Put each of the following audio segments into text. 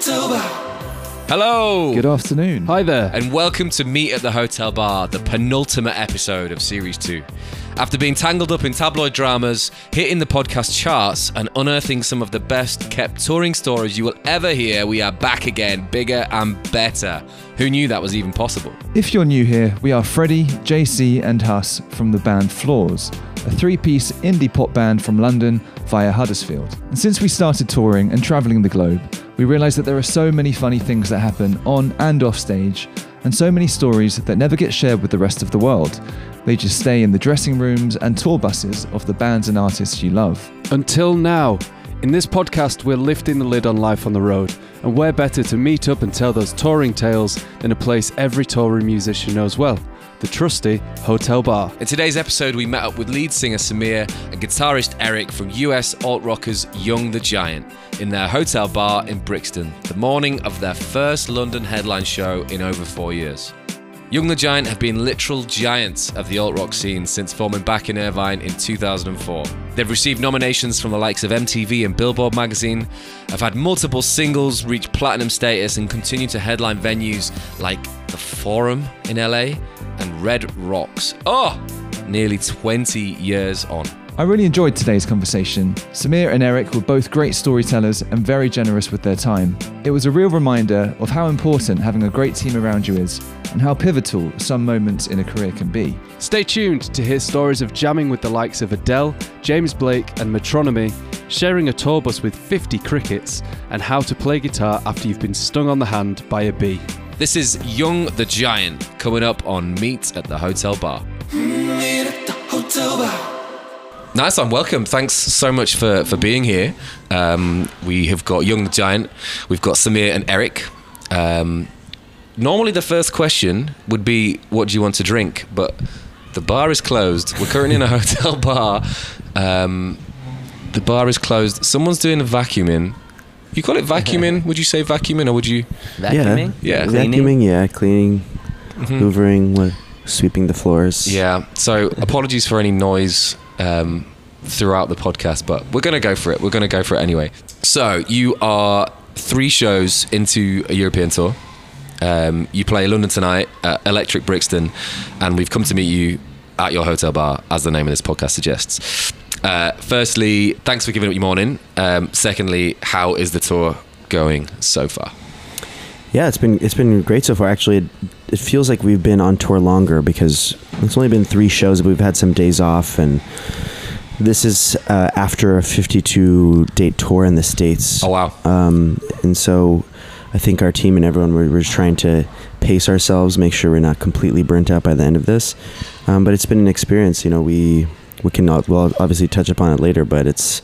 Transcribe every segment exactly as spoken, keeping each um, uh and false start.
Hotel Bar. Hello. Good afternoon. Hi there. And welcome to Meet at the Hotel Bar, the penultimate episode of Series two. After being tangled up in tabloid dramas, hitting the podcast charts, and unearthing some of the best kept touring stories you will ever hear, we are back again, bigger and better. Who knew that was even possible? If you're new here, we are Freddie, J C and Huss from the band Floors, a three-piece indie pop band from London via Huddersfield. And since we started touring and travelling the globe, we realised that there are so many funny things that happen on and off stage, and so many stories that never get shared with the rest of the world. They just stay in the dressing rooms and tour buses of the bands and artists you love. Until now. In this podcast, we're lifting the lid on life on the road, and where better to meet up and tell those touring tales than a place every touring musician knows well, the trusty Hotel Bar. In today's episode, we met up with lead singer Samir and guitarist Eric from U S alt-rockers Young the Giant in their Hotel Bar in Brixton, the morning of their first London headline show in over four years. Young the Giant have been literal giants of the alt-rock scene since forming back in Irvine in two thousand four. They've received nominations from the likes of M T V and Billboard magazine, have had multiple singles reach platinum status, and continue to headline venues like the Forum in L A and Red Rocks. Oh, nearly twenty years on. I really enjoyed today's conversation. Samir and Eric were both great storytellers and very generous with their time. It was a real reminder of how important having a great team around you is, and how pivotal some moments in a career can be. Stay tuned to hear stories of jamming with the likes of Adele, James Blake and Metronomy, sharing a tour bus with fifty crickets, and how to play guitar after you've been stung on the hand by a bee. This is Young the Giant, coming up on Meet at the Hotel Bar. Meet at the Hotel Bar. Nice one, welcome. Thanks so much for, for being here. Um, we have got Young the Giant, we've got Samir and Eric. Um, normally the first question would be, what do you want to drink? But the bar is closed. We're currently in a hotel bar. Um, the bar is closed. Someone's doing a vacuuming. You call it vacuuming? Would you say vacuuming, or would you? Vacuuming? Yeah. Cleaning? Vacuuming, yeah. Cleaning, mm-hmm. Hoovering, sweeping the floors. Yeah. So apologies for any noise um, throughout the podcast, but we're going to go for it. We're going to go for it anyway. So you are three shows into a European tour. Um, you play London tonight at Electric Brixton, and we've come to meet you at your hotel bar, as the name of this podcast suggests. Uh, firstly, thanks for giving up your morning. Um, secondly, how is the tour going so far? Yeah, it's been it's been great so far. Actually, it, it feels like we've been on tour longer because it's only been three shows, but we've had some days off, and this is uh, after a fifty-two date tour in the States. Oh wow! Um, and so I think our team and everyone we're, we're just trying to pace ourselves, make sure we're not completely burnt out by the end of this. Um, but it's been an experience. You know, we we can not, well obviously touch upon it later, but it's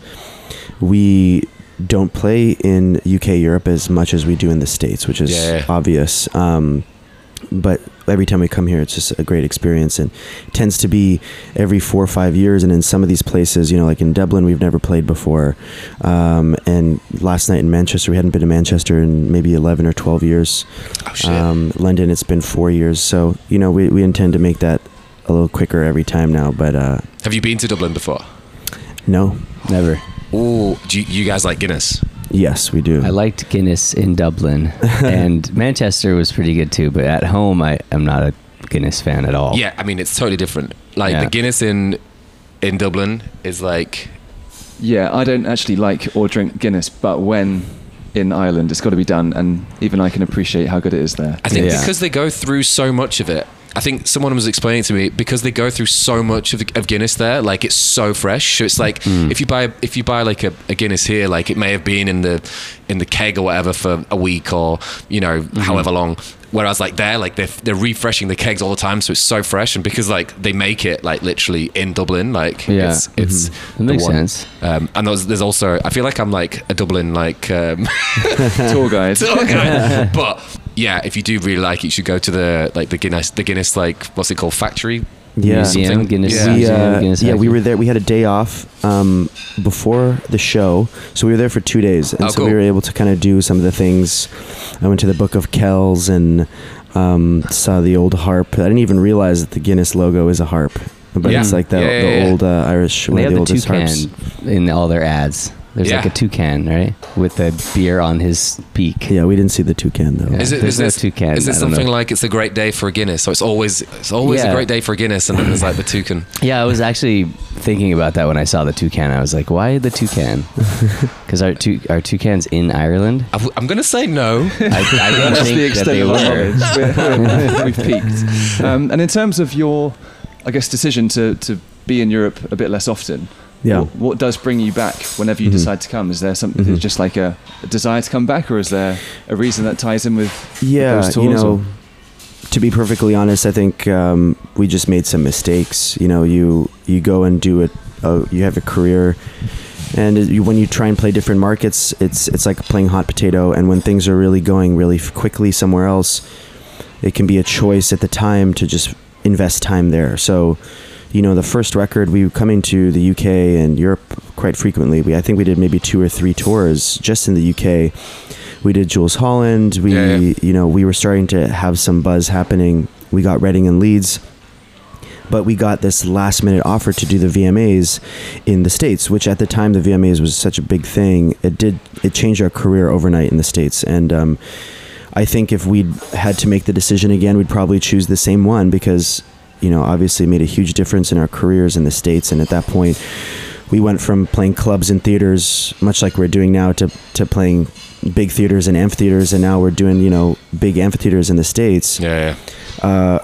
we. don't play in U K, Europe as much as we do in the States, which is yeah. obvious. Um, but every time we come here, it's just a great experience, and it tends to be every four or five years. And in some of these places, you know, like in Dublin, we've never played before. Um, and last night in Manchester, we hadn't been to Manchester in maybe eleven or twelve years. Oh, shit. Um, London, it's been four years. So, you know, we, we intend to make that a little quicker every time now. But uh, have you been to Dublin before? No, never. Oh, do you, you guys like Guinness? Yes, we do. I liked Guinness in Dublin, and Manchester was pretty good too, but at home I am not a Guinness fan at all. Yeah, I mean, it's totally different. Like yeah. the Guinness in in Dublin is like... Yeah, I don't actually like or drink Guinness, but when in Ireland, it's got to be done, and even I can appreciate how good it is there. I think yeah. because they go through so much of it, I think someone was explaining to me, because they go through so much of, the, of Guinness there, like it's so fresh. So it's like mm. if you buy if you buy like a, a Guinness here, like it may have been in the in the keg or whatever for a week or you know mm-hmm. however long. Whereas like there, like they're they're refreshing the kegs all the time, so it's so fresh. And because like they make it like literally in Dublin, like yeah. it's it's mm-hmm. That makes one. sense. Um, and there's there's also I feel like I'm like a Dublin like um, tour guide. tour guide, but. Yeah, if you do really like it, you should go to the like the Guinness, the Guinness like what's it called, factory? Yeah, Museum, Guinness. Yeah, we, uh, Guinness yeah, we were there. We had a day off um, before the show, so we were there for two days, and oh, so cool. we were able to kind of do some of the things. I went to the Book of Kells and um, saw the old harp. I didn't even realize that the Guinness logo is a harp, but yeah. it's like the, yeah, yeah, the yeah. old uh, Irish, they one have of the the oldest toucan harps in all their ads. There's Yeah. like a toucan, right, with a beer on his beak. Yeah, we didn't see the toucan though. Yeah. Is it, There's is no this, toucan, is I this don't something know. like it's a great day for a Guinness? So it's always it's always a Yeah. great day for a Guinness, and then there's like the toucan. Yeah, I was actually thinking about that when I saw the toucan. I was like, why the toucan? Because our tou- our toucans in Ireland. I w- I'm gonna say no. I, I didn't That's the think that extent they of our were. knowledge. We're- We've peaked. Um, and in terms of your, I guess, decision to, to be in Europe a bit less often, Yeah. what, what does bring you back whenever you Mhm. decide to come? Is there something Mhm. just like a, a desire to come back, or is there a reason that ties in with Yeah, those you tours, know, or- to be perfectly honest, I think um, we just made some mistakes. You know, you you go and do it. Uh, you have a career, and it, you, when you try and play different markets, it's it's like playing hot potato. And when things are really going really f- quickly somewhere else, it can be a choice at the time to just invest time there. So, you know, the first record, we were coming to the U K and Europe quite frequently. We I think we did maybe two or three tours just in the U K. We did Jules Holland. We, Yeah, yeah. you know, we were starting to have some buzz happening. We got Reading and Leeds, but we got this last minute offer to do the V M As in the States, which at the time the V M As was such a big thing. It did, it changed our career overnight in the States. And, um, I think if we'd had to make the decision again, we'd probably choose the same one because, you know, obviously it made a huge difference in our careers in the States. And at that point, we went from playing clubs and theaters, much like we're doing now, to, to playing big theaters and amphitheaters. And now we're doing, you know, big amphitheaters in the States. Yeah, yeah. Uh,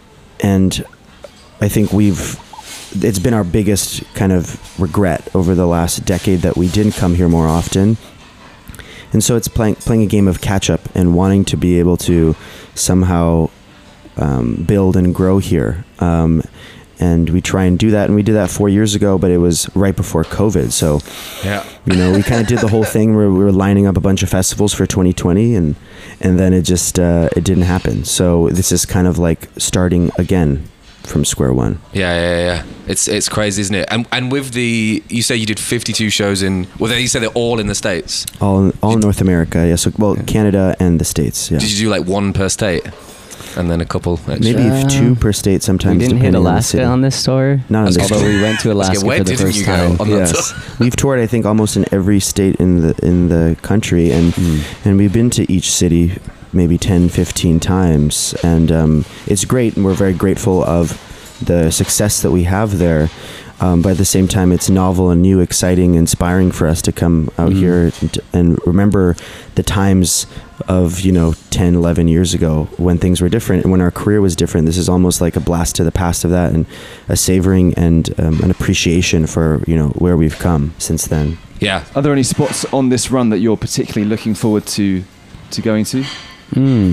and I think we've, it's been our biggest kind of regret over the last decade that we didn't come here more often. And so it's playing playing a game of catch up and wanting to be able to somehow um, build and grow here. Um, and we try and do that. And we did that four years ago, but it was right before COVID. So, Yeah. you know, we kind of did the whole thing where we were lining up a bunch of festivals for twenty twenty, and and then it just uh, it didn't happen. So this is kind of like starting again from square one. Yeah, yeah, yeah. It's it's crazy, isn't it? And and with the, you say you did fifty-two shows in. Well, you say they're all in the States. All in, all in North America, yeah. So well, Canada and the States, yeah. Did you do like one per state, and then a couple extra? Maybe Uh, two per state sometimes. We didn't hit depending on the Alaska city. on this tour. Not on Let's this get- Although tour. we went to Let's get Alaska where for the didn't first you go time. on that Yes, tour? we've toured I think almost in every state in the in the country, and Mm. and we've been to each city maybe ten, fifteen times, and um, it's great, and we're very grateful of the success that we have there. Um, but at the same time, it's novel and new, exciting, inspiring for us to come out Mhm. here and, and remember the times of, you know, ten, eleven years ago when things were different and when our career was different. This is almost like a blast to the past of that, and a savoring and um, an appreciation for, you know, where we've come since then. Yeah. Are there any spots on this run that you're particularly looking forward to to going to? Mm.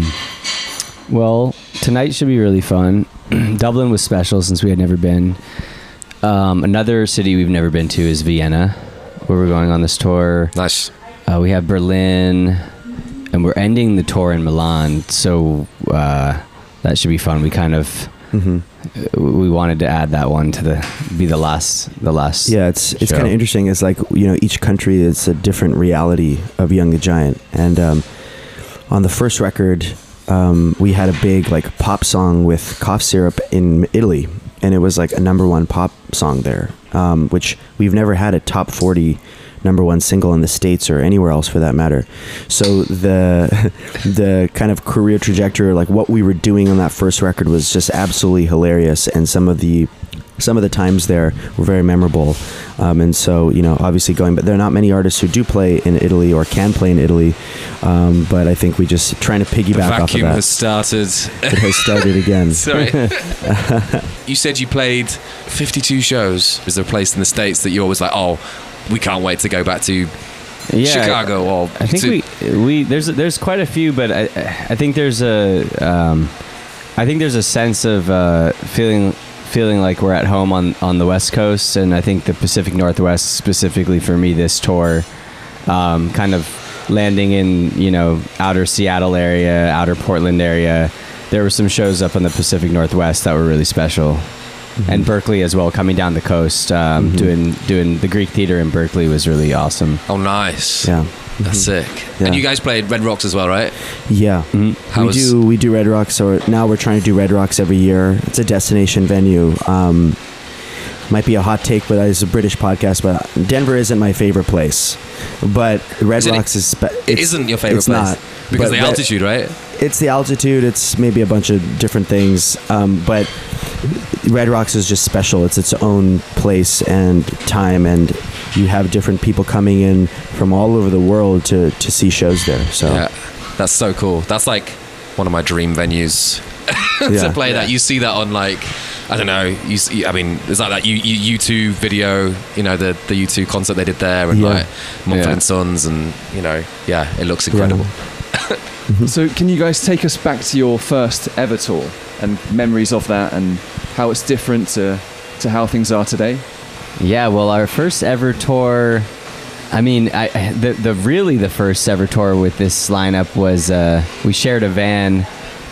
Well, tonight should be really fun. Dublin was special since we had never been. Um, another city we've never been to is Vienna, where we're going on this tour. Nice. Uh, we have Berlin, and we're ending the tour in Milan, so uh, that should be fun. We kind of Mm-hmm. uh, we wanted to add that one to the be the last the last. Yeah, it's it's show. kind of interesting. It's like, you know, each country is a different reality of Young the Giant. And um, on the first record, um, we had a big like pop song with Cough Syrup in Italy, and it was like a number one pop song there, um, which we've never had a top forty number one single in the States or anywhere else for that matter. So the the kind of career trajectory, like what we were doing on that first record, was just absolutely hilarious, and some of the some of the times there were very memorable. Um, and so, you know, obviously going, but there are not many artists who do play in Italy or can play in Italy. Um, but I think we just trying to The piggyback off of vacuum that. has started. It has started again. Sorry. You said you played fifty-two shows. Is there a place in the States that you're always like, oh, we can't wait to go back to Yeah, Chicago or I think to- we we there's there's quite a few, but I I think there's a um, I think there's a sense of uh, feeling feeling like we're at home on, on the West Coast, and I think the Pacific Northwest specifically for me this tour, um, kind of landing in, you know, outer Seattle area, outer Portland area. There were some shows up in the Pacific Northwest that were really special. Mm-hmm. And Berkeley as well, coming down the coast, um, Mhm. doing doing the Greek theater in Berkeley was really awesome. Oh, nice. Yeah. That's sick. Yeah. And you guys played Red Rocks as well, right? Yeah. Mhm. How we was- do we do Red Rocks, or now we're trying to do Red Rocks every year. It's a destination venue. Um, might be a hot take, but it's a British podcast. But Denver isn't my favorite place. But Red Isn't it- Rocks is. Spe- It isn't your favorite it's place Not, because But the Red- altitude, right? It's the altitude. It's maybe a bunch of different things. Um, but Red Rocks is just special. It's its own place and time, and you have different people coming in from all over the world to, to see shows there. So Yeah, that's so cool. That's like one of my dream venues to Yeah. play that. You see that on like, I don't know. You see, I mean, there's like that U, U, U2 video, you know, the the U two concert they did there, and Yeah. like Mumford Yeah. and Sons, and you know, yeah, it looks incredible. So can you guys take us back to your first ever tour and memories of that and how it's different to, to how things are today? Yeah, well, our first ever tour. I mean, I the the really the first ever tour with this lineup was uh, we shared a van,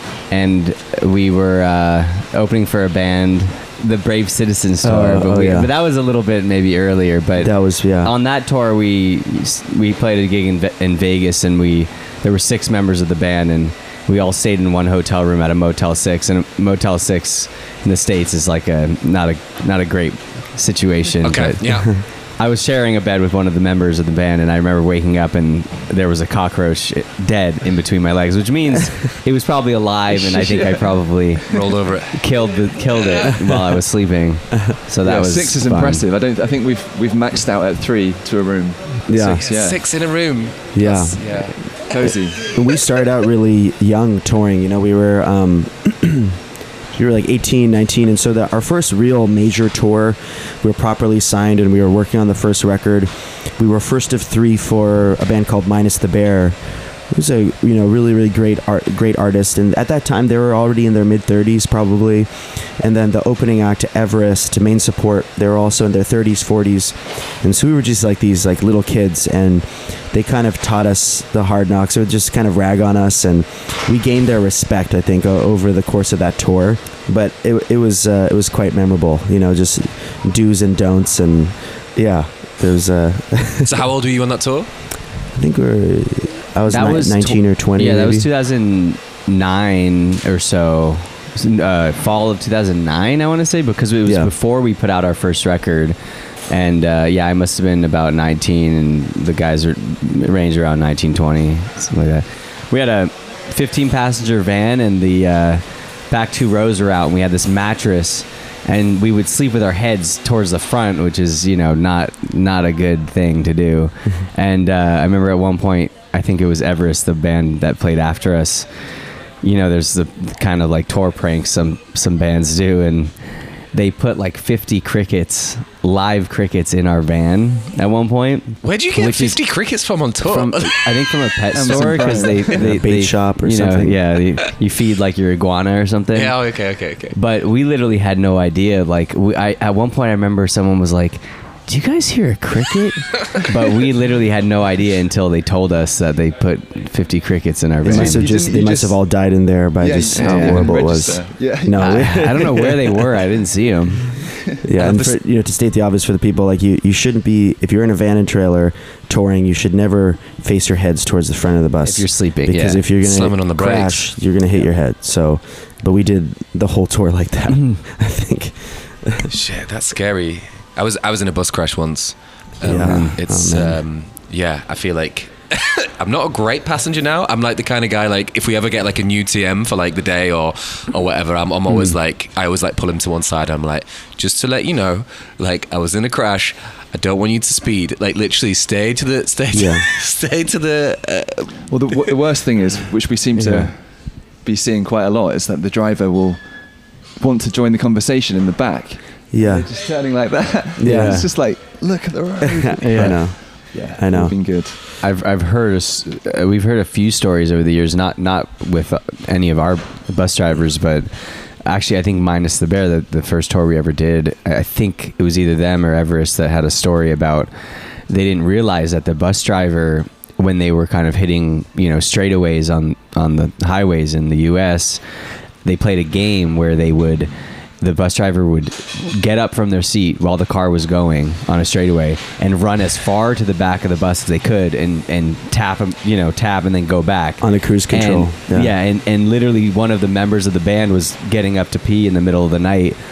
and we were uh, opening for a band, the Brave Citizens tour. Oh, but, oh, we, yeah. but that was a little bit maybe earlier. But that was yeah. on that tour, we we played a gig in, Ve- in Vegas, and we there were six members of the band, and we all stayed in one hotel room at a Motel Six. And a Motel Six in the States is like a not a not a great situation. Okay, but yeah. I was sharing a bed with one of the members of the band, and I remember waking up and there was a cockroach dead in between my legs, which means it was probably alive, and I think I probably Rolled over it. killed the, killed it while I was sleeping. So that yeah, was six is fun. impressive. I don't. I think we've we've maxed out at three to a room. Yeah. Six, yeah. Six in a room. Yeah. That's- yeah. Cozy. we started out really young touring. You know, we were um, we were like eighteen, nineteen, and so that our first real major tour, we were properly signed and we were working on the first record. We were first of three for a band called Minus the Bear. It was a you know really really great art great artist, and at that time they were already in their mid thirties probably. And then the opening act, Everest, main support, they were also in their thirties, forties, and so we were just like these like little kids, and they kind of taught us the hard knocks. They would just kind of rag on us, and we gained their respect, I think, o- over the course of that tour. But it it was uh, it was quite memorable, you know, just do's and don'ts, and yeah, there was uh, So how old were you on that tour? I think we were I was, That ni- was nineteen tw- or twenty. Yeah, that maybe. was two thousand nine or so. It was, uh, fall of two thousand nine, I want to say, because it was Yeah. before we put out our first record. And uh, yeah, I must have been about nineteen, and the guys are ranged around nineteen, twenty, something like that. We had a fifteen passenger van, and the uh, back two rows were out, and we had this mattress, and we would sleep with our heads towards the front, which is, you know, not not a good thing to do. And uh, I remember at one point, I think it was Everest, the band that played after us. You know, there's the kind of like tour pranks some some bands do, and they put like fifty crickets, live crickets, in our van at one point. Where'd you get Which is fifty crickets from on tour? From, I think from a pet Amazon store, because they, Prime. they, A bait they shop or you know, something. yeah, you, you feed like your iguana or something. yeah, okay, okay, okay. But we literally had no idea. Like, we, I at one point I remember someone was like, "Do you guys hear a cricket?" But we literally had no idea until they told us that they put fifty crickets in our They van. must have You just didn't- they you must have just- all died in there by Yeah, just you how didn't horrible it was. register. Yeah. No, I, I don't know where they were. I didn't see them. yeah, and for, you know, to state the obvious for the people, like you, you shouldn't be if you're in a van and trailer touring, you should never face your heads towards the front of the bus If you're sleeping, because yeah. if you're Slamming gonna on the crash, brakes. you're gonna hit your head. So, but we did the whole tour like that. I think. Shit, that's scary. I was I was in a bus crash once. Um, Yeah. It's Oh, man. um, yeah. I feel like I'm not a great passenger now. I'm like the kind of guy like if we ever get like a new T M for like the day or or whatever, I'm I'm always like I always like pull him to one side. I'm like, just to let you know, like I was in a crash. I don't want you to speed. Like literally, stay to the stay to, Yeah. stay to the. Uh, Well, the, w- the worst thing is, which we seem to Yeah. be seeing quite a lot, is that the driver will want to join the conversation in the back. Yeah, They're just turning like that. Yeah. It's just like, look at the road. I know. Yeah, I know. It's been good. I've I've heard a s- uh, we've heard a few stories over the years, not not with uh, any of our bus drivers, but actually I think Minus the Bear, the, the first tour we ever did, I think it was either them or Everest that had a story about they didn't realize that the bus driver, when they were kind of hitting, you know, straightaways on on the highways in the U S, they played a game where they would. The bus driver would get up from their seat while the car was going on a straightaway and run as far to the back of the bus as they could and, and tap 'em, you know, tap and then go back. On a cruise control. And, Yeah. yeah, and, and literally one of the members of the band was getting up to pee in the middle of the night.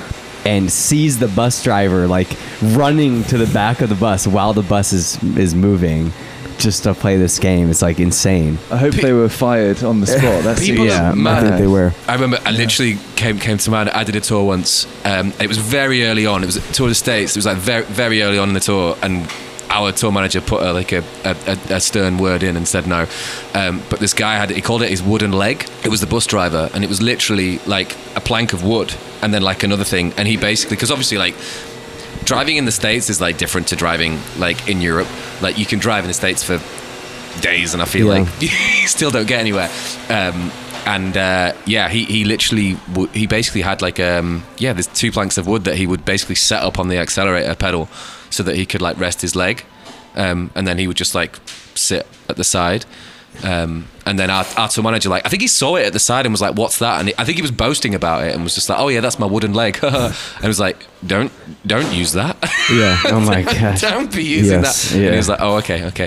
and sees the bus driver like running to the back of the bus while the bus is is moving just to play this game. It's like insane. I hope they were fired on the spot. That's People yeah, are mad. I think they were. I remember I literally came came to mind. I did a tour once. Um, it was very early on. It was a tour of the States. It was like very very early on in the tour, and our tour manager put a, like a, a, a stern word in and said no. Um, but this guy had, he called it his wooden leg. It was the bus driver, and it was literally like a plank of wood and then like another thing. And he basically, because obviously like driving in the States is like different to driving like in Europe. Like you can drive in the States for days and I feel Yeah. like you still don't get anywhere. Um, and uh, yeah, he, he literally, w- he basically had like, um, yeah, there's two planks of wood that he would basically set up on the accelerator pedal so that he could like rest his leg. Um, and then he would just like sit at the side. Um, and then our, our tour manager, like, I think he saw it at the side and was like, what's that? And he, I think he was boasting about it and was just like, oh yeah, that's my wooden leg. And I was like, don't, don't use that. Yeah. Oh my gosh. Don't be using Yes. that. Yeah. And he was like, oh, okay, okay.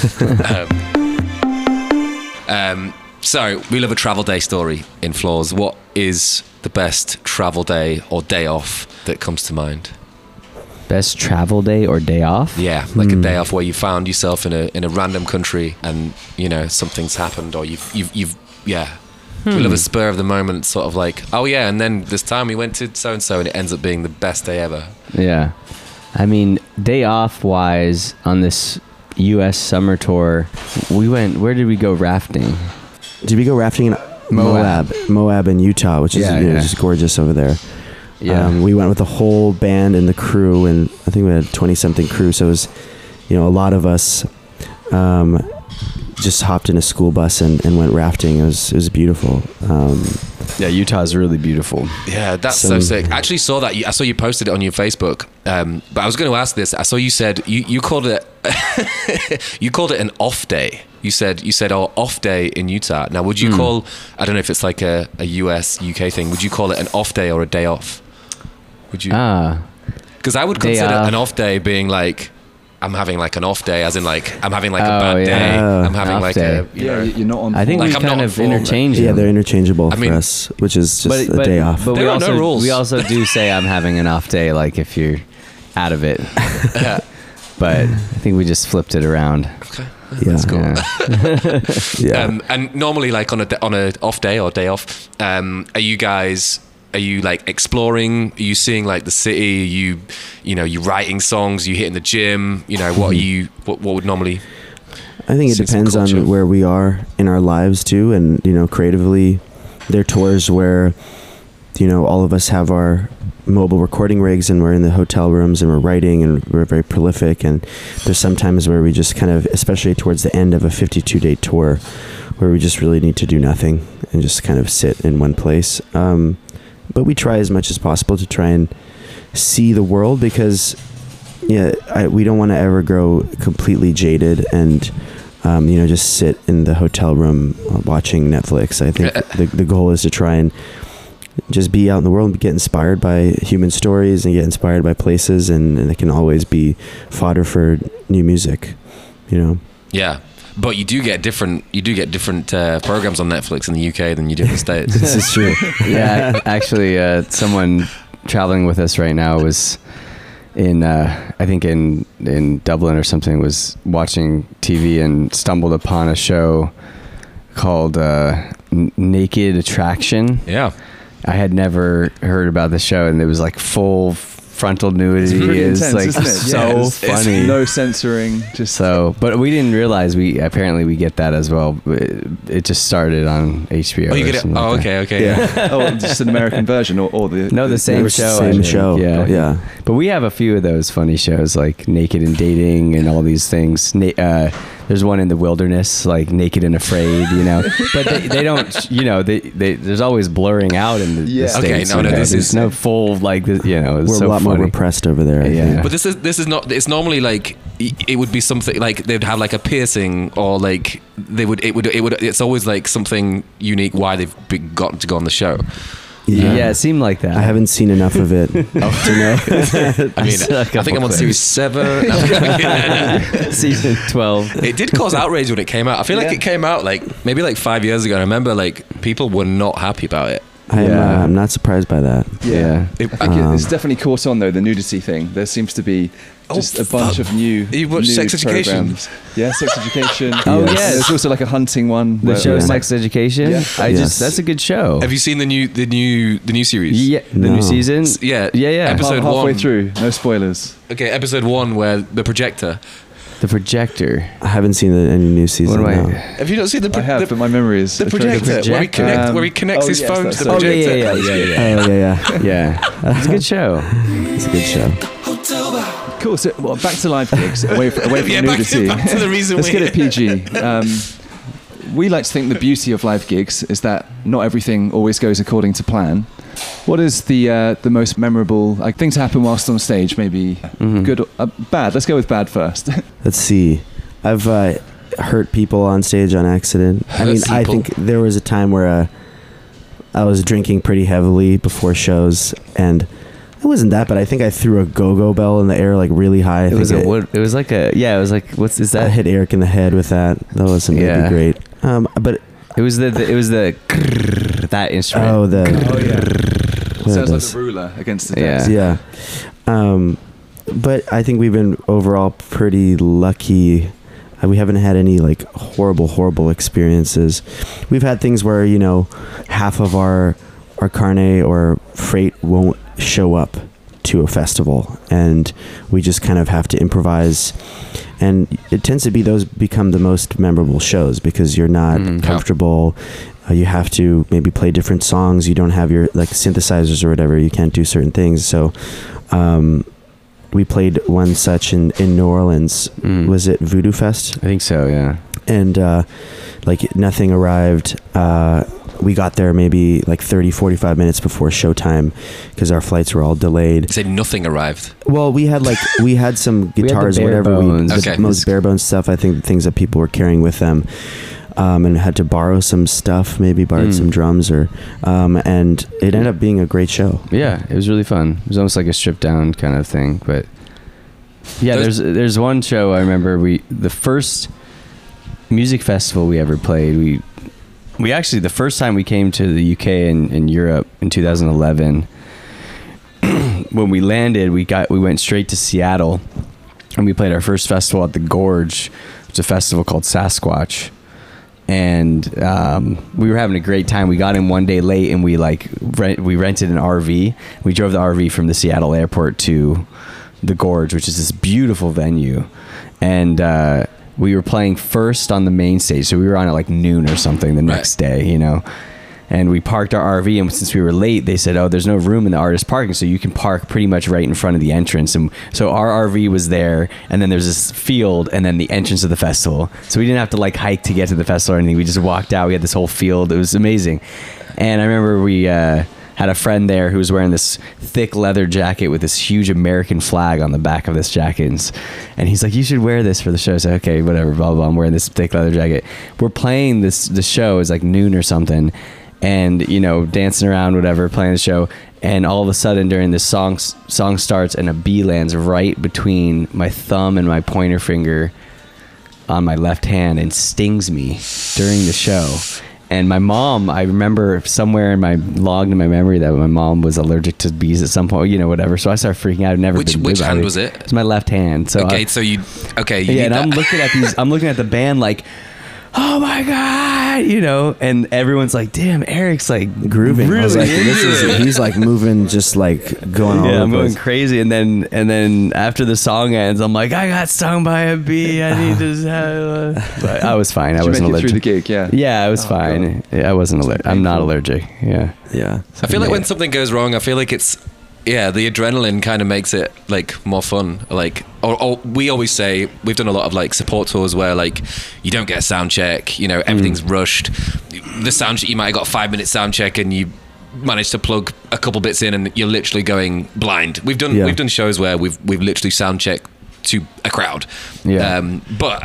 um, um, so we love a travel day story in Floors. What is the best travel day or day off that comes to mind? Best travel day or day off? Yeah, like a day off where you found yourself in a in a random country and you know something's happened or you've you've you've yeah. We love a spur of the moment sort of like, oh yeah, and then this time we went to so and so and it ends up being the best day ever. Yeah. I mean, day off wise on this U S summer tour, we went, where did we go rafting? Did we go rafting in Moab. Moab, Moab in Utah, which is Yeah, you know, yeah. just gorgeous over there. Yeah. Um, we went with the whole band and the crew, and I think we had twenty something crew. So it was, you know, a lot of us um, just hopped in a school bus and, and went rafting. It was it was beautiful. Um, Yeah, Utah is really beautiful. Yeah, that's so Some- sick. I actually saw that. You- I saw you posted it on your Facebook. Um, but I was going to ask this. I saw you said you, you called it you called it an off day. You said you said oh off day in Utah. Now, would you Hmm. call? I don't know if it's like a, a U S U K thing. Would you call it an off day or a day off? Would you? Ah, Because I would day consider off. an off day being like I'm having like an off day, as in like I'm having like a Oh, bad yeah. day. Oh, I'm having off like day. a you know. Yeah, you're not on. I think Like, we I'm kind not of informed. interchange yeah, them. they're interchangeable I for mean- us, which is just a day off. But There we are no also, rules. We also do say I'm having an off day, like if you're out of it. But I think we just flipped it around. Okay, Yeah. that's cool. Yeah. yeah. Um, and normally, like on a d- on a off day or day off, um, are you guys? Are you like exploring? Are you seeing like the city? Are you, you know, you writing songs? Are you hitting the gym? You know, what are you? What, what would normally? I think it see some depends culture. on where we are in our lives too, and you know, creatively, there are tours where, you know, all of us have our mobile recording rigs and we're in the hotel rooms and we're writing and we're very prolific. And there's some times where we just kind of, especially towards the end of a fifty-two day tour, where we just really need to do nothing and just kind of sit in one place. Um, but we try as much as possible to try and see the world because, yeah, I, we don't want to ever grow completely jaded and, um, you know, just sit in the hotel room uh, watching Netflix. I think the, the goal is to try and just be out in the world and get inspired by human stories and get inspired by places, and, and it can always be fodder for new music, you know. Yeah, but you do get different. You do get different uh, programs on Netflix in the U K than you do in the States. This is true. Yeah, actually, uh, someone traveling with us right now was in, uh, I think in in Dublin or something, was watching T V and stumbled upon a show called uh, N- Naked Attraction. Yeah. I had never heard about the show, and it was like full frontal nudity. It's really It's intense, like isn't it? so Yeah, it's- it's funny. No censoring, just So, but we didn't realize we apparently we get that as well. It, it just started on H B O. Oh, you or get it. something Oh, like that. okay, okay. Yeah. oh, just an American version, or, or the No, the same Or show. I Same think. show. Yeah, Yeah. But we have a few of those funny shows like Naked and Dating and all these things. Na- uh, there's one in the wilderness, like Naked and Afraid, you know. But they, they don't, you know, they, they there's always blurring out in the, Yeah. the Okay, States. no, you no, know. this There's is- no full like, the, you know. It's We're so a lot funny. more repressed over there. I Yeah. think. But this is this is not. It's normally like it would be something like they'd have like a piercing or like they would. It would. It would. It's always like something unique why they've be, gotten to go on the show. Yeah. yeah, it seemed like that. I haven't seen enough of it to know. I mean, saw a I think couple I'm on clips. series seven. Season twelve. It did cause outrage when it came out. I feel like Yeah. it came out like maybe like five years ago. I remember like people were not happy about it. I'm, Yeah. uh, I'm not surprised by that. Yeah. I think Um, it's definitely caught on though, the nudity thing. There seems to be just a bunch of new. You watch nude Sex Education? programs. Yeah, Sex Education. Oh, Yes. yes. There's also like a hunting one. The where- show Yeah. Sex Education. Yeah. I Yes. just that's a good show. Have you seen the new the new the new series? Yeah, the No. new season. S- Yeah, Yeah, yeah. Half- Episode halfway one. through, no spoilers. Okay, episode one where the projector. The projector. I haven't seen the, any new season. What am I? no. Have you not seen the I pro- have, the, but my memory is the atrocious. projector, where he projector. connects Um, where he connects oh, his yes, phone that's to the it. Oh, projector? yeah, yeah, yeah, yeah, Oh yeah, yeah. yeah. It's a good show. It's a good show. Hotel bar. Cool. So, well, back to live gigs, away from, away from Yeah, back to- nudity. back to the reason Let's we- get it P G. Um, we like to think the beauty of live gigs is that not everything always goes according to plan. What is the uh, the most memorable like thing to happen whilst on stage? Maybe Mhm. good, or, uh, bad. Let's go with bad first. Let's see. I've uh, hurt people on stage on accident. I Hurt mean, I people. think there was a time where uh, I was drinking pretty heavily before shows, and it wasn't that bad. I think I threw a go-go bell in the air like really high. I It think was a it, wood. It was like a yeah. It was like what's is I that? hit Eric in the head with that. That wasn't Yeah. maybe great. Um, but It was the, the it was the that instrument. oh, the Oh, yeah. what Sounds it like is. the ruler against the Yeah. desk. Yeah. Um, but I think we've been overall pretty lucky. Uh, We haven't had any like horrible, horrible experiences. We've had things where, you know, half of our our carne or freight won't show up to a festival, and we just kind of have to improvise. And it tends to be those become the most memorable shows because you're not Mm, yeah. comfortable. Uh, you have to maybe play different songs. You don't have your like synthesizers or whatever. You can't do certain things. So, um, we played one such in, in New Orleans. Mm. Was it Voodoo Fest? I think so. Yeah. And uh, like nothing arrived. Uh, we got there maybe like thirty, forty-five minutes before showtime because our flights were all delayed. Say nothing arrived. Well, we had like we had some We had the guitars, bare whatever. bones. We, the Okay. most bare bones stuff. I think the things that people were carrying with them, um, and had to borrow some stuff. Maybe borrowed Mm. some drums, or um, and it ended up being a great show. Yeah, it was really fun. It was almost like a stripped down kind of thing, but yeah, Those- there's there's one show I remember we the first music festival we ever played. We we actually the first time we came to the U K and, and Europe in two thousand eleven. When we landed, we got we went straight to Seattle, and we played our first festival at the Gorge. It's a festival called Sasquatch. And um, we were having a great time. We got in one day late, and we like rent, we rented an R V. We drove the R V from the Seattle airport to the Gorge, which is this beautiful venue, and uh, we were playing first on the main stage. So we were on at like noon or something the next day, you know. And we parked our R V, and since we were late, they said, "Oh, there's no room in the artist parking, so you can park pretty much right in front of the entrance." And so our R V was there, and then there's this field, and then the entrance of the festival. So we didn't have to like hike to get to the festival or anything. We just walked out. We had this whole field. It was amazing. And I remember we uh, had a friend there who was wearing this thick leather jacket with this huge American flag on the back of this jacket, and, and he's like, "You should wear this for the show." So okay, whatever, blah blah. blah. I'm wearing this thick leather jacket. We're playing this. The show is like noon or something. And, you know, dancing around, whatever, playing the show. And all of a sudden during this song, song starts and a bee lands right between my thumb and my pointer finger on my left hand and stings me during the show. And my mom, I remember somewhere in my logged in my memory that my mom was allergic to bees at some point, you know, whatever. So I started freaking out. I've never Which been which bit by hand a bee. was it? It's my left hand. So Okay, I, so you okay. You yeah, need and I'm that. looking at these. I'm looking at the band like, oh my god, you know, and everyone's like, damn, Eric's like Grooving. I was really like, this into is, it. he's like moving, just like going all Yeah, over I'm the going place. crazy, and then and then after the song ends, I'm like, I got stung by a bee. I need to. Have a... But I was fine. I Did you wasn't make it through the allergic. gig? Yeah. Yeah, I was Oh, fine. Yeah, I wasn't allergic. I'm not allergic. Yeah. Yeah. I feel like Yeah. when something goes wrong, I feel like it's yeah, the adrenaline kind of makes it like more fun. Like, or, or we always say we've done a lot of like support tours where like you don't get a sound check, you know, everything's Mm. rushed. The sound check, you might have got a five minute sound check and you managed to plug a couple bits in and you're literally going blind. We've done Yeah. we've done shows where we've we've literally sound checked to a crowd. Yeah. Um, but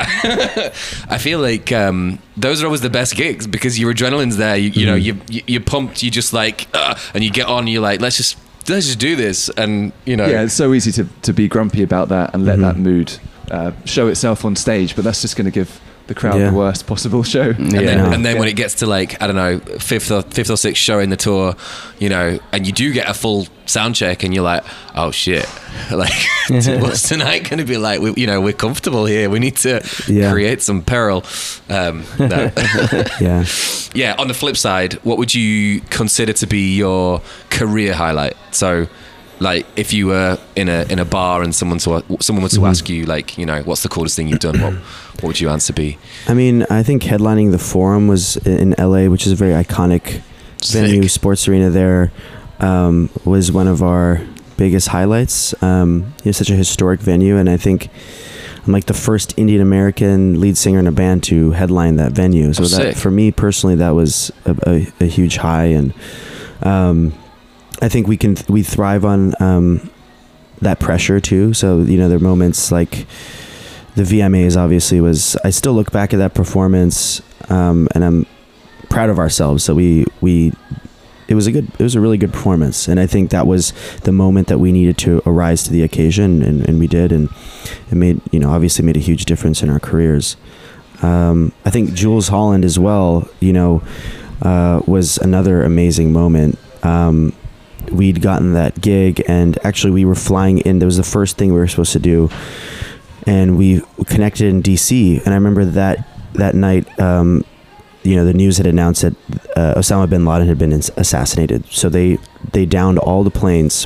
I feel like um, those are always the best gigs because your adrenaline's there. You, you know, you, you you're pumped. You just like, uh, and you get on. You're like, let's just let's just do this. And you know, Yeah, it's so easy to, to be grumpy about that and let Mhm. that mood uh, show itself on stage, but that's just going to give the crowd Yeah. the worst possible show. And Yeah. then, No. and then Yeah. when it gets to like I don't know fifth or fifth or sixth show in the tour, you know, and you do get a full sound check, and you're like, oh shit, like what's tonight going to be like? We, you know, we're comfortable here. We need to Yeah. create some peril. Um, no. Yeah. Yeah. On the flip side, what would you consider to be your career highlight? So, like, if you were in a in a bar and someone to someone were to Mhm. ask you, like, you know, what's the coolest thing you've done? What what would your answer be? I mean, I think headlining the Forum was in L A, which is a very iconic venue, Sick. sports arena there, um, was one of our biggest highlights. Um, it's such a historic venue, and I think I'm like the first Indian American lead singer in a band to headline that venue. So Oh, that, sick. for me personally, that was a, a, a huge high, and um, I think we can we thrive on um, that pressure too. So you know, there are moments like the V M As obviously was, I still look back at that performance, um, and I'm proud of ourselves. So we, we, it was a good, it was a really good performance. And I think that was the moment that we needed to arise to the occasion, and, and we did. And it made, you know, obviously made a huge difference in our careers. Um, I think Jools Holland as well, you know, uh, was another amazing moment. Um, we'd gotten that gig, and actually we were flying in. That was the first thing we were supposed to do. And we connected in D C, and I remember that that night, um, you know, the news had announced that uh, Osama bin Laden had been ins- assassinated. So they they downed all the planes.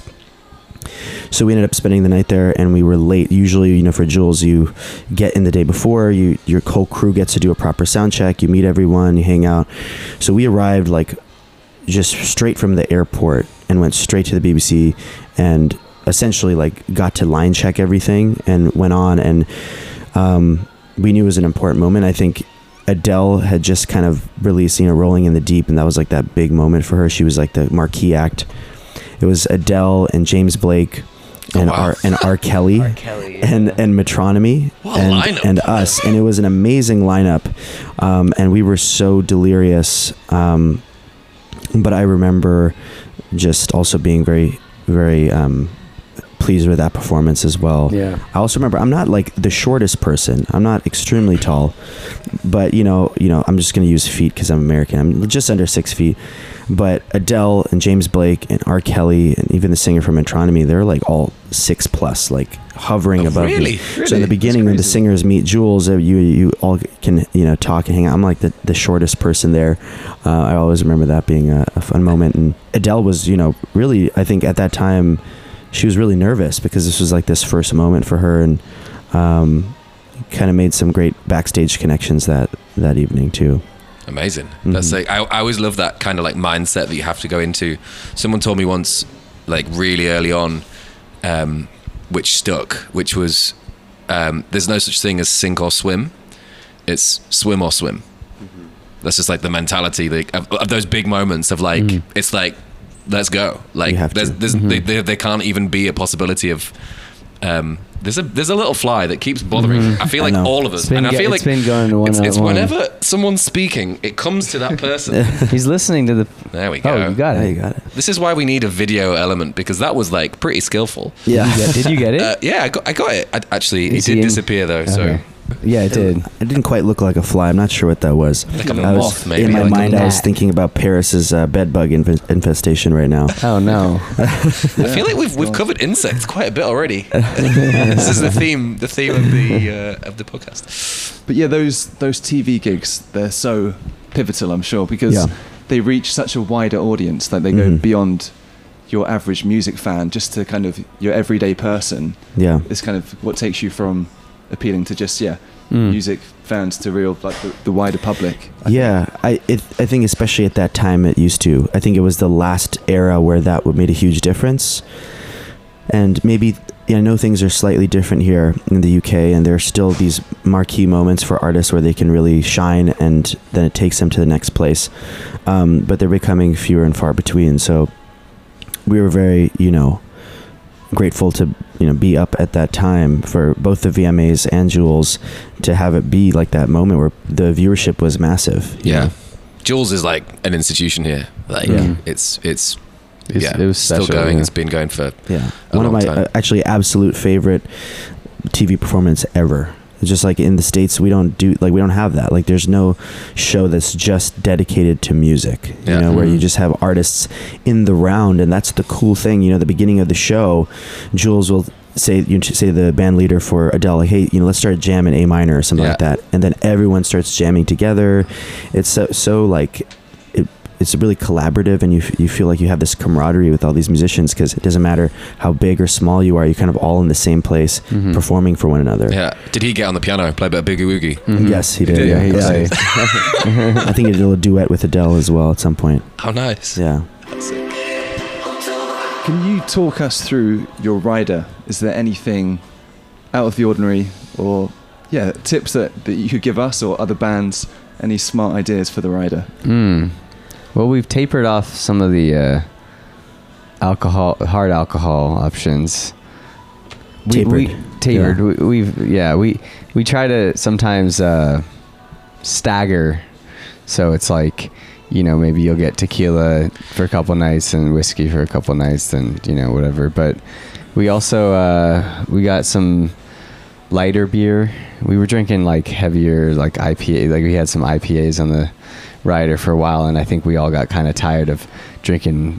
So we ended up spending the night there, and we were late. Usually, you know, for Jools, you get in the day before. You your whole crew gets to do a proper sound check. You meet everyone. You hang out. So we arrived like just straight from the airport and went straight to the B B C and essentially like got to line check everything and went on, and um, we knew it was an important moment. I think Adele had just kind of released, you know, Rolling in the Deep, and that was like that big moment for her. She was like the marquee act. It was Adele and James Blake and Oh, wow. R and R. Kelly, R. Kelly, and yeah. and Metronomy What a and lineup. and us, and it was an amazing lineup, um, and we were so delirious. Um, but I remember just also being very very um, pleased with that performance as well. Yeah. I also remember I'm not like the shortest person. I'm not extremely tall, but you know, you know, I'm just going to use feet because I'm American. I'm just under six feet. But Adele and James Blake and R. Kelly and even the singer from Metronomy, they're like all six plus, like hovering Oh, above really? me. So in Really? the beginning, That's when the crazy. singers meet Jools, uh, you you all can you know talk and hang out. I'm like the, the shortest person there. Uh, I always remember that being a, a fun moment. And Adele was, you know, really, I think at that time, she was really nervous because this was like this first moment for her, and um, kind of made some great backstage connections that that evening too. Amazing. That's Mhm. like I, I always love that kind of like mindset that you have to go into. Someone told me once, like really early on, um, which stuck, which was um, there's no such thing as sink or swim. It's swim or swim. That's just like the mentality like, of, of those big moments of like Mhm. it's like let's go. Like You have there's, to. there's Mhm. they, there, there can't even be a possibility of. Um, there's a there's a little fly that keeps bothering me. I feel I like know. all of us, It's been, and I ge- feel it's like been going one it's, on it's one. whenever someone's speaking, it comes to that person. He's listening to the. There we go. Oh, you got Yeah, it. you got it. This is why we need a video element, because that was like pretty skillful. Yeah, Did you get, did you get it? Uh, yeah, I got, I got it. I, actually, it Is he did in? disappear though. So Okay. Yeah, it did. It didn't quite look like a fly. I'm not sure what that was. like a I was, moth, maybe. in my like a mind, I was gnat. thinking about Paris's uh, bed bug inf- infestation right now. Oh no. I feel like we've we've covered insects quite a bit already. This is the theme, the theme of the uh, of the podcast. But yeah, those those T V gigs, they're so pivotal, I'm sure, because Yeah. they reach such a wider audience. Like they go Mhm. beyond your average music fan, just to kind of your everyday person. Yeah, It's kind of what takes you from appealing to just yeah Mm. music fans to real like the, the wider public. I yeah. I it, I think especially at that time it used to. I think it was the last era where that would made a huge difference. And maybe yeah, I know things are slightly different here in the U K, and there are still these marquee moments for artists where they can really shine, and then it takes them to the next place. Um, but they're becoming fewer and far between. So we were very, you know, grateful to you know be up at that time for both the V M As and Jools, to have it be like that moment where the viewership was massive. you Yeah, know? Jules is like an institution here. Like Yeah. it's it's It's- yeah, it was still special, going. yeah. It's been going for Yeah, A one of long my time. uh, actually absolute favorite T V performance ever It's just like in the States, we don't do like we don't have that. Like there's no show that's just dedicated to music. You Yeah. know, where Mhm. you just have artists in the round, and that's the cool thing. You know, the beginning of the show, Jules will say you say the band leader for Adele, like, hey, you know, let's start jamming A minor or something Yeah. like that, and then everyone starts jamming together. It's so so like. It, it's really collaborative, and you f- you feel like you have this camaraderie with all these musicians because it doesn't matter how big or small you are, you're kind of all in the same place Mhm. performing for one another. Yeah. Did he get on the piano, play a bit of Boogie Woogie? Mhm. Yes, he did. did, yeah, he yeah. played. I think he did a little duet with Adele as well at some point. Oh, nice. Yeah. Can you talk us through your rider? Is there anything out of the ordinary, or yeah, tips that, that you could give us or other bands? Any smart ideas for the rider? Mm. Well, we've tapered off some of the uh, alcohol, hard alcohol options. We, Tapered. We, tapered. Yeah. We, we've yeah. We we try to sometimes uh, stagger, so it's like, you know, maybe you'll get tequila for a couple nights and whiskey for a couple nights, and you know, whatever. But we also uh, we got some lighter beer. We were drinking like heavier, like I P A. Like we had some I P As on the rider for a while, and I think we all got kind of tired of drinking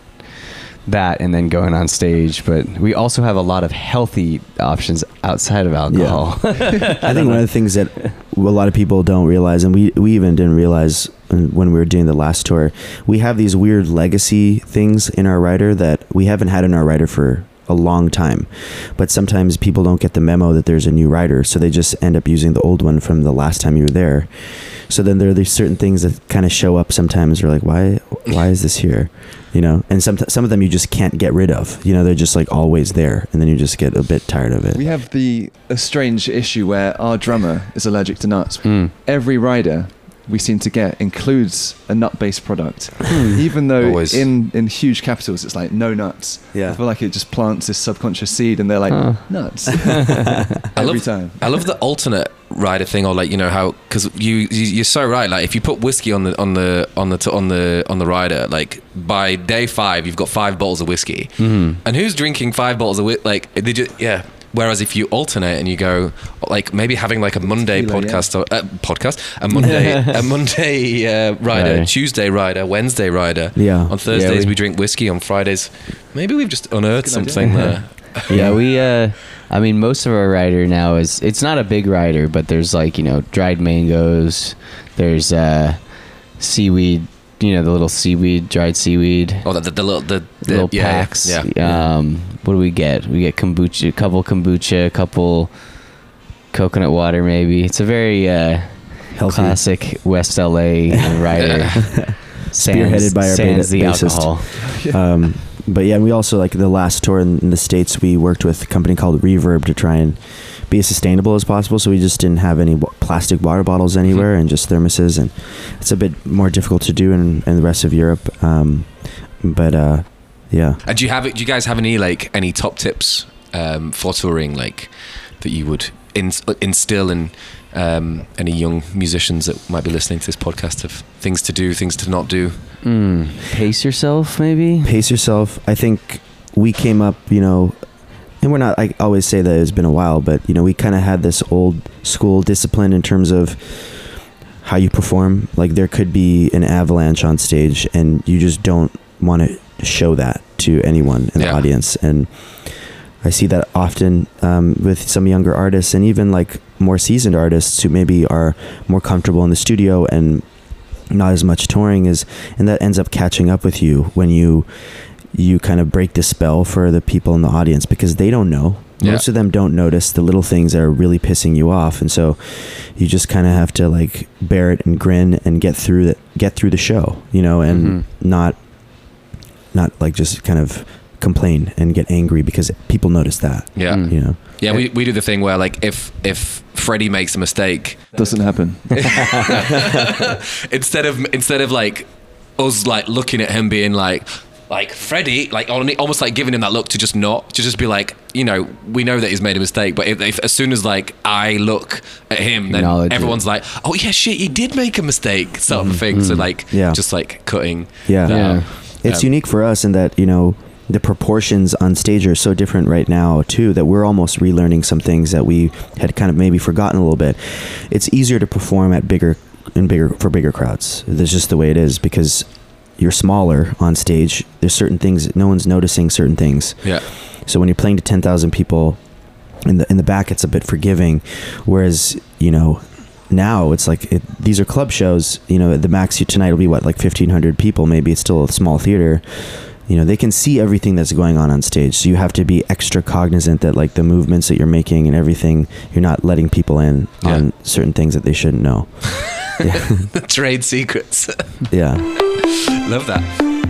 that and then going on stage. But we also have a lot of healthy options outside of alcohol. I think one of the things that a lot of people don't realize, and we, we even didn't realize when we were doing the last tour, we have these weird legacy things in our rider that we haven't had in our rider for a long time. But sometimes people don't get the memo that there's a new rider, so they just end up using the old one from the last time you were there. So then there are these certain things that kind of show up sometimes. You're like, why why is this here? You know, and some some of them you just can't get rid of. You know, they're just like always there, and then you just get a bit tired of it. We have the a strange issue where our drummer is allergic to nuts. Mm. Every rider we seem to get includes a nut-based product, even though Always. in in huge capitals it's like no nuts. Yeah. I feel like it just plants this subconscious seed, and they're like Huh. nuts I every love, time. I love the alternate rider thing, or like, you know, how, because you, you you're so right. Like if you put whiskey on the on the on the on the on the rider, like by day five you've got five bottles of whiskey, Mhm. and who's drinking five bottles of whiskey? Like they just yeah. Whereas if you alternate and you go, like maybe having like a Monday Tequila, podcast or uh, podcast, a Monday a Monday uh, rider, Right. Tuesday rider, Wednesday rider. Yeah. On Thursdays Yeah, we- we, drink whiskey. On Fridays, maybe we've just unearthed Good idea. something there. Yeah, we. Uh, I mean, most of our rider now is. It's not a big rider, but there's like, you know, dried mangoes. There's uh, seaweed. You know, the little seaweed, dried seaweed. Oh, the, the, the little the, the Little yeah, packs. Yeah. yeah. Um, what do we get? We get kombucha, a couple kombucha, a couple coconut water, maybe. It's a very uh, Healthy. classic West L A rider. Spearheaded by our sans the bassist. alcohol. Um, but yeah, we also, like the last tour in, in the States, we worked with a company called Reverb to try and be as sustainable as possible. So we just didn't have any wa- plastic water bottles anywhere, and just thermoses, and it's a bit more difficult to do in, in the rest of Europe. Um, but uh, yeah, And do you have do you guys have any like any top tips um, for touring, like that you would ins- instill in um, any young musicians that might be listening to this podcast, of things to do, things to not do? Mm, pace yourself, maybe. pace yourself. I think we came up, you know, and we're not, I always say that it's been a while, but you know, we kind of had this old school discipline in terms of how you perform. Like there could be an avalanche on stage, and you just don't want to show that to anyone in the Yeah. audience. And I see that often um, with some younger artists, and even like more seasoned artists who maybe are more comfortable in the studio and not as much touring, is, and that ends up catching up with you when you you kind of break the spell for the people in the audience, because they don't know. Yeah. Most of them don't notice the little things that are really pissing you off, and so you just kind of have to like bear it and grin and get through the get through the show, you know, and Mhm. not not like just kind of complain and get angry because people notice that, Yeah, Mm. you know. yeah. We, we do the thing where like if if Freddie makes a mistake, Doesn't happen. instead of instead of like us like looking at him being like like Freddie, like only, almost like giving him that look to just not to just be like, you know, we know that he's made a mistake, but if, if as soon as like I look at him, then Acknowledge it. everyone's like, oh yeah, shit, he did make a mistake, sort of thing. So like, Yeah. just like cutting. Yeah. that Yeah. out. It's Um, unique for us in that, you know, the proportions on stage are so different right now too, that we're almost relearning some things that we had kind of maybe forgotten a little bit. It's easier to perform at bigger and bigger for bigger crowds. That's just the way it is, because you're smaller on stage. There's certain things, no one's noticing certain things. Yeah. So when you're playing to ten thousand people in the in the back, it's a bit forgiving. Whereas, you know, now it's like, it, these are club shows, you know, the max tonight will be what, like fifteen hundred people, maybe. It's still a small theater. You know, they can see everything that's going on on stage. So you have to be extra cognizant that, like, the movements that you're making and everything, you're not letting people in Yeah. on certain things that they shouldn't know. Yeah. The trade secrets. Yeah. Love that.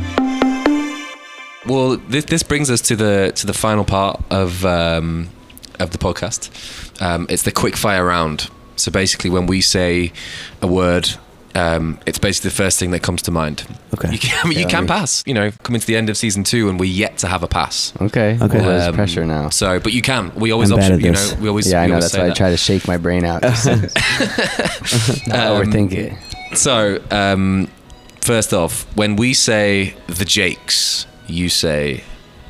Well, this this brings us to the to the final part of um, of the podcast. Um, it's the quick fire round. So basically, when we say a word, um, it's basically the first thing that comes to mind. Okay. You can, I mean, you Yeah, can I mean- pass. You know, coming to the end of season two, and we're yet to have a pass. Okay. Okay. Well, there's Um, pressure now. So, but you can. We always I'm bad option. at You this. know, we always. Yeah, I we know. always That's say why I that. try to shake my brain out. Not Um, overthink it. So, um, first off, when we say the Jakes, you say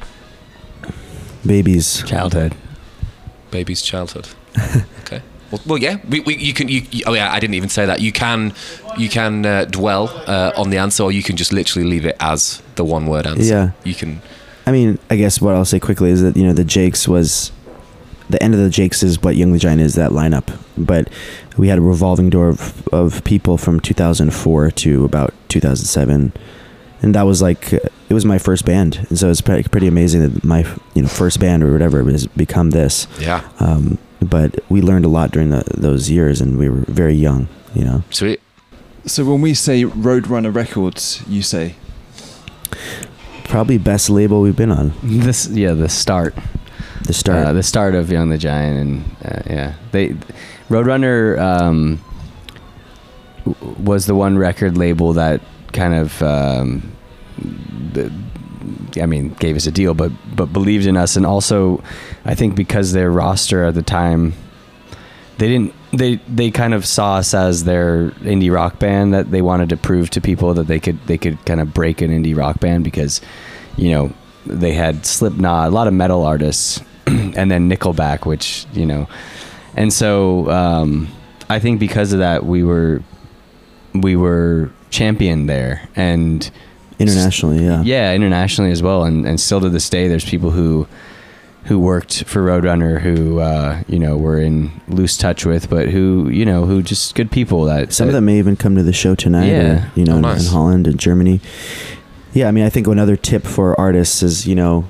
Babies. Childhood. baby's childhood. Okay. Well, well yeah. We, we, you can. You, you, oh, yeah. I didn't even say that. You can. You can uh, dwell uh, on the answer, or you can just literally leave it as the one-word answer. Yeah. You can. I mean, I guess what I'll say quickly is that, you know, the Jakes was, the end of the Jakes is what Young the Giant is, that lineup. But we had a revolving door of, of people from two thousand four to about two thousand seven. And that was like, uh, it was my first band. And so it's pretty, pretty amazing that my, you know, first band or whatever has become this. Yeah. Um, but we learned a lot during the, those years, and we were very young, you know. Sweet. So when we say Roadrunner Records, you say? Probably best label we've been on. This, yeah, the start. The start. Uh, the start of Young the Giant, and uh, yeah, they Roadrunner um, w- was the one record label that kind of, um, the, I mean, gave us a deal, but but believed in us, and also, I think because their roster at the time, they didn't they they kind of saw us as their indie rock band that they wanted to prove to people that they could they could kind of break an indie rock band, because, you know, they had Slipknot, a lot of metal artists, and then Nickelback, which, you know, and so um, I think because of that, we were we were championed there, and Internationally, yeah. yeah, internationally as well, and and still to this day, there's people who who worked for Roadrunner who uh, you know, were in loose touch with, but who, you know, who just good people that Some that, of them may even come to the show tonight, Yeah. or, you know, Oh, in- nice. in Holland and Germany. Yeah, I mean, I think another tip for artists is, you know,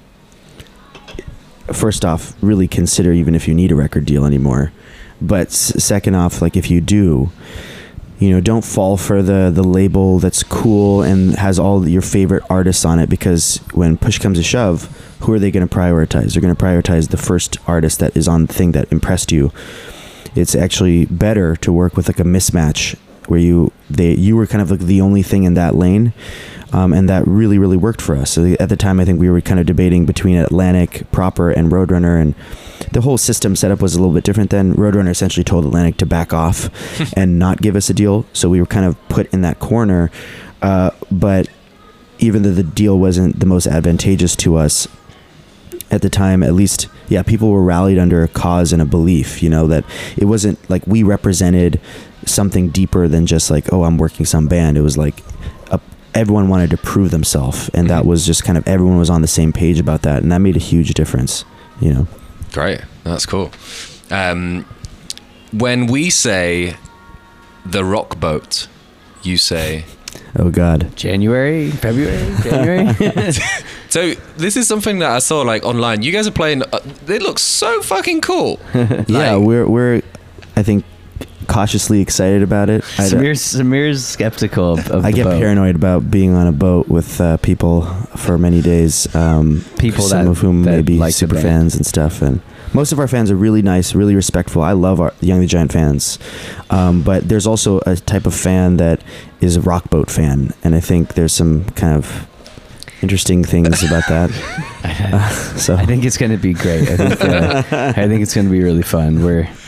first off, really consider even if you need a record deal anymore. But s- second off, like, if you do, you know, don't fall for the, the label that's cool and has all your favorite artists on it, because when push comes to shove, who are they going to prioritize? They're going to prioritize the first artist that is on the thing that impressed you. It's actually better to work with like a mismatch where you they you were kind of like the only thing in that lane, um, and that really really worked for us. So at the time, I think we were kind of debating between Atlantic proper and Roadrunner, and the whole system setup was a little bit different then. Roadrunner essentially told Atlantic to back off and not give us a deal, so we were kind of put in that corner. Uh, but even though the deal wasn't the most advantageous to us at the time, at least, yeah, people were rallied under a cause and a belief, you know, that it wasn't like we represented something deeper than just like, oh, I'm working some band. It was like a, everyone wanted to prove themselves, and that was just kind of, everyone was on the same page about that, and that made a huge difference, you know. Great. That's cool. Um, when we say the rock boat, you say. Oh God. January, February, January. So this is something that I saw like online. You guys are playing. Uh, they look so fucking cool. Yeah, we're we're I think cautiously excited about it. I don't- Samir's, Samir's skeptical of, of I the get boat. paranoid about being on a boat with uh, people for many days. Um, People some that- of whom that may be like the super band. fans and stuff. And most of our fans are really nice, really respectful. I love our Young the Giant fans, um, but there's also a type of fan that is a rock boat fan, and I think there's some kind of interesting things about that. Uh, so I think it's going to be great. I think, uh, I think it's going to be really fun. We're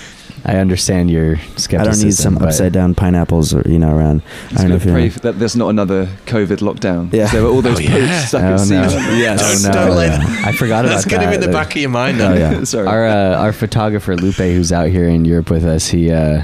I understand your skepticism. I don't need some but- upside down pineapples or you know around. I don't know if pray you're. for that there's not another COVID lockdown. Yeah. There were all those Oh, yeah. posts stuck Oh, at sea. no. Yes. Oh, no. Don't let- I forgot That's about going to that. be in the back of your mind. Oh yeah. Sorry. Our uh, our photographer Lupe, who's out here in Europe with us, he uh,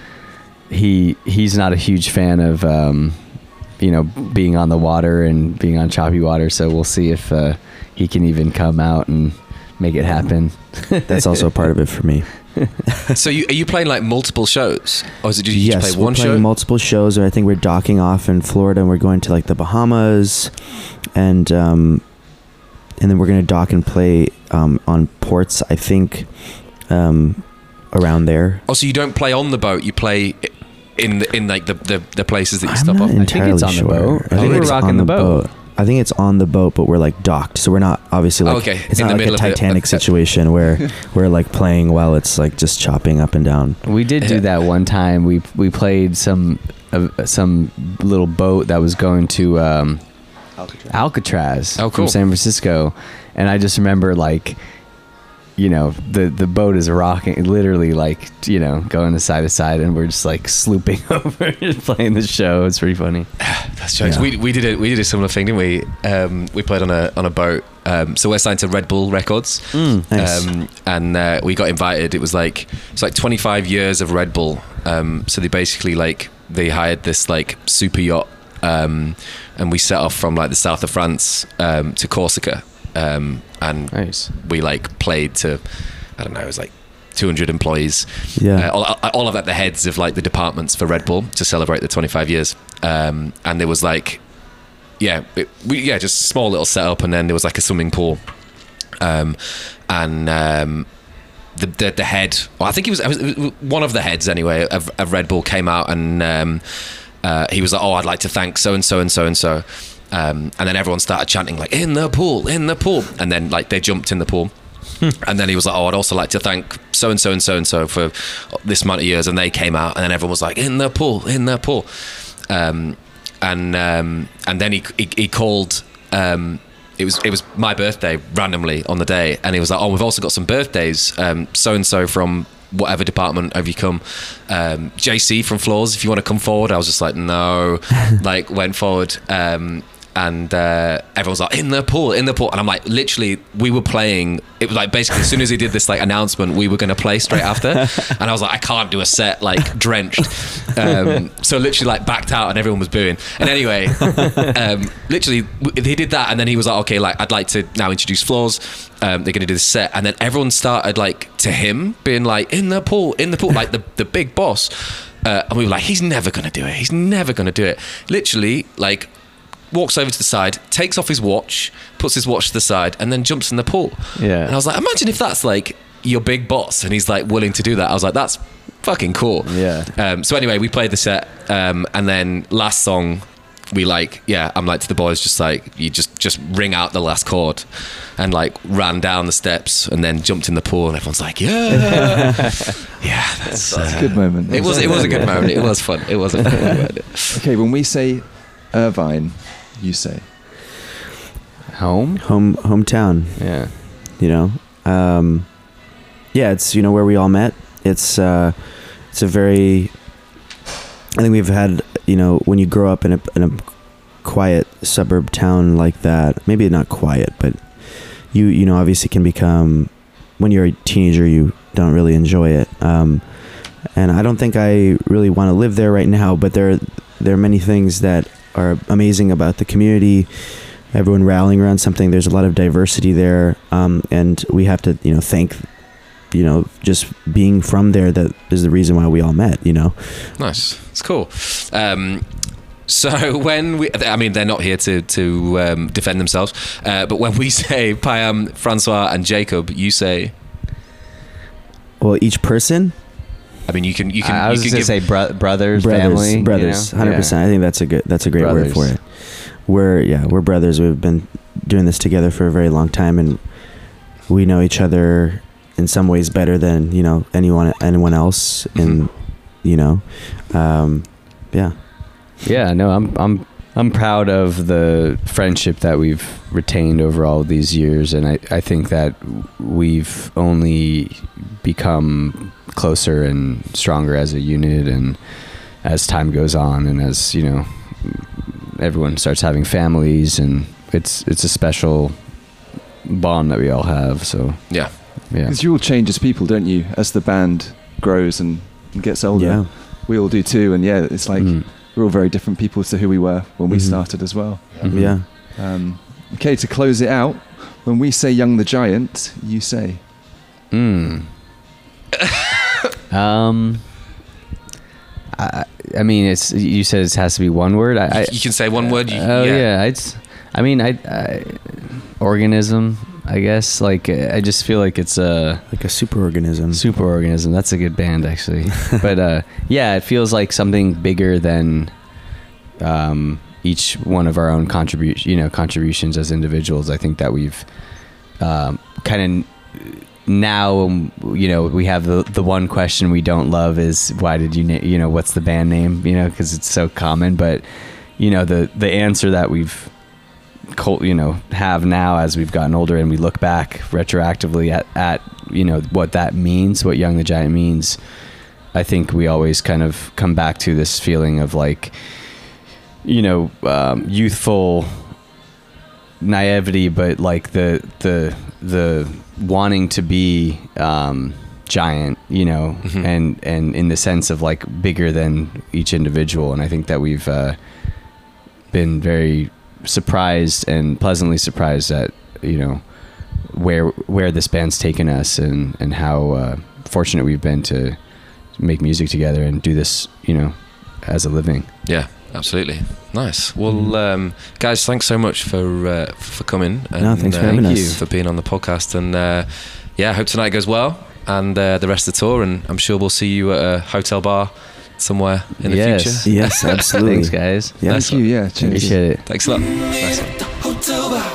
he he's not a huge fan of um, you know being on the water and being on choppy water. So we'll see if uh, he can even come out and make it happen. That's also part of it for me. So you, are you playing like multiple shows, or is it just you Yes, just play we're one playing show? multiple shows. Or I think we're docking off in Florida, and we're going to like the Bahamas, and um, and then we're gonna dock and play um, on ports. I think um, around there. Oh, so you don't play on the boat; you play in the, in like the, the, the places that you I'm stop not off. entirely it's on the sure. boat. I think we're it's rocking on the boat. I think it's on the boat, but we're like docked, so we're not obviously like Oh, okay. it's In not the like a middle of it. Titanic situation where we're like playing while it's like just chopping up and down. We did do Yeah. that one time. We we played some uh, some little boat that was going to um, Alcatraz Oh, cool. from San Francisco, and I just remember like, you know, the the boat is rocking, literally like you know going to side to side, and we're just like slooping over, just playing the show. It's pretty funny. That's jokes. Yeah. We, we did a we did a similar thing, didn't we? Um, we played on a on a boat. Um, so we're signed to Red Bull Records, Nice. um, and uh, we got invited. It was like it's like twenty-five years of Red Bull. Um, so they basically like they hired this like super yacht, um, and we set off from like the south of France um, to Corsica, um, and Nice. we like played to I don't know, it was like two hundred employees. Yeah. Uh, all, all of like the heads of like the departments for Red Bull to celebrate the twenty-five years. Um, and there was like, yeah, it, we, yeah, just a small little setup, and then there was like a swimming pool. Um, and um, the, the the head, well, I think he was, it was one of the heads anyway of, of Red Bull came out, and um, uh, he was like, "Oh, I'd like to thank so and so and so and so." Um, and then everyone started chanting like, "In the pool, in the pool," and then like they jumped in the pool. And then he was like, "Oh, I'd also like to thank so and so and so and so for this amount of years." And they came out, and then everyone was like, "In the pool, in the pool," um, and um, and then he he, he called. Um, it was it was my birthday randomly on the day, and he was like, "Oh, we've also got some birthdays. So and so from whatever department have you come? Um, J C from Floors, if you want to come forward." I was just like, "No," like went forward. Um, And uh, everyone's like, "In the pool, in the pool," and I'm like, literally, we were playing. It was like basically as soon as he did this like announcement, we were going to play straight after, and I was like, I can't do a set like drenched. Um, so literally like backed out, and everyone was booing. And anyway, um, literally he did that, and then he was like, "Okay, like I'd like to now introduce Floors. Um, they're going to do this set," and then everyone started like to him being like, "In the pool, in the pool," like the the big boss. Uh, and we were like, "He's never going to do it. He's never going to do it." Literally, like. Walks over to the side, takes off his watch, puts his watch to the side, and then jumps in the pool. Yeah. And I was like, imagine if that's like your big boss and he's like willing to do that. I was like, that's fucking cool. Yeah. Um, so anyway, we played the set, um, and then last song, we like, yeah, I'm like to the boys, just like, you just just ring out the last chord, and like ran down the steps and then jumped in the pool, and everyone's like, yeah, yeah, that's, That's uh, a good moment. It was it was a good moment. It was fun. It was a fun moment. Okay, when we say Irvine, you say Home? Home hometown. Yeah. You know, um, yeah, it's you know where we all met. It's uh, it's a very. I think we've had you know when you grow up in a in a quiet suburb town like that. Maybe not quiet, but you you know obviously can become when you're a teenager you don't really enjoy it. Um, and I don't think I really want to live there right now. But there there are many things that are amazing about the community. Everyone rallying around something. There's a lot of diversity there, um, and we have to, you know, thank, you know, just being from there. That is the reason why we all met. You know. Nice. It's cool. Um, so when we, I mean, they're not here to to um, defend themselves, uh, but when we say Payam, Francois, and Jacob, you say. Well, each person. I mean, you can you can. I was you just can gonna say bro- brothers, brothers, family, brothers, you know? hundred Yeah. percent. I think that's a good. That's a great Brothers. word for it. We're yeah, we're brothers. We've been doing this together for a very long time, and we know each other in some ways better than you know anyone anyone else. Mhm. And you know, um, yeah. Yeah, no, I'm I'm I'm proud of the friendship that we've retained over all these years, and I, I think that we've only become closer and stronger as a unit, and as time goes on, and as you know, everyone starts having families, and it's it's a special bond that we all have. So Yeah. yeah, Because you all change as people, don't you? As the band grows and, and gets older, Yeah. we all do too. And yeah, it's like Mm. we're all very different people to who we were when we Mhm. started as well. Mhm. Yeah. Um, okay, to close it out, when we say Young the Giant, you say. Mm. um, I, I mean, it's you said it has to be one word. I, I You can say one word. You, oh yeah, I'd, s- I mean, I, I organism. I guess like I just feel like it's a Like a superorganism. superorganism. That's a good band actually. But uh, yeah, it feels like something bigger than um, each one of our own contribution. You know, contributions as individuals. I think that we've um, kind of now. um, You know, we have the the one question we don't love is why did you na- you know what's the band name? You know, because it's so common. But you know, the the answer that we've col- you know have now as we've gotten older and we look back retroactively at, at you know what that means, what Young the Giant means, I think we always kind of come back to this feeling of like you know um, youthful naivety, but like the the the wanting to be um, giant, you know, Mhm. and and in the sense of like bigger than each individual. And I think that we've uh, been very surprised and pleasantly surprised at you know where where this band's taken us, and and how uh, fortunate we've been to make music together and do this you know as a living. Yeah, absolutely. Nice. Well, um, guys, thanks so much for uh, for coming. And, No, thanks for uh, having thank us. you for being on the podcast. And uh, yeah, I hope tonight goes well and uh, the rest of the tour. And I'm sure we'll see you at a hotel bar somewhere in the Yes. future. Yes, absolutely. Thanks, guys. Yeah. Nice Thank you, one. yeah. Cheers. Appreciate it. Thanks a lot. Nice one. The Hotel Bar.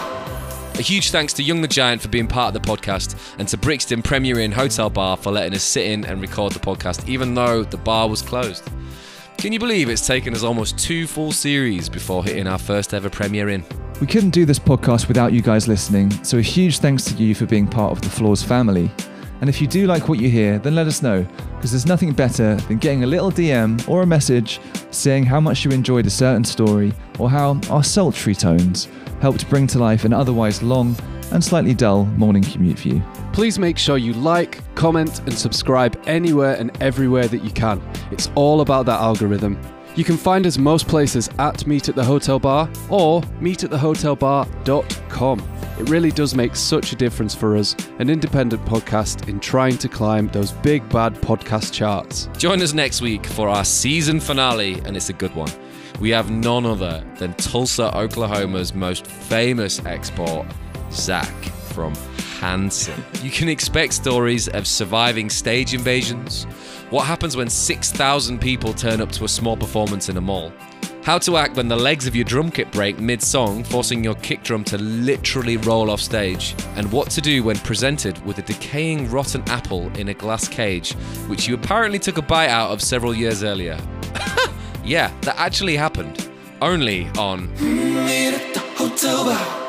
A huge thanks to Young the Giant for being part of the podcast, and to Brixton Premier Inn Hotel Bar for letting us sit in and record the podcast, even though the bar was closed. Can you believe it's taken us almost two full series before hitting our first ever Premier Inn? We couldn't do this podcast without you guys listening, so a huge thanks to you for being part of the Floors family. And if you do like what you hear, then let us know, because there's nothing better than getting a little D M or a message saying how much you enjoyed a certain story, or how our sultry tones helped bring to life an otherwise long and slightly dull morning commute for you. Please make sure you like, comment, and subscribe anywhere and everywhere that you can. It's all about that algorithm. You can find us most places at Meet at the Hotel Bar or meet at the hotel bar dot com. It really does make such a difference for us, an independent podcast, in trying to climb those big bad podcast charts. Join us next week for our season finale, and it's a good one. We have none other than Tulsa, Oklahoma's most famous export, Zach from Hanson. You can expect stories of surviving stage invasions, what happens when six thousand people turn up to a small performance in a mall, how to act when the legs of your drum kit break mid-song, forcing your kick drum to literally roll off stage, and what to do when presented with a decaying rotten apple in a glass cage, which you apparently took a bite out of several years earlier. Yeah, that actually happened. Only on Meet at the Hotel Bar.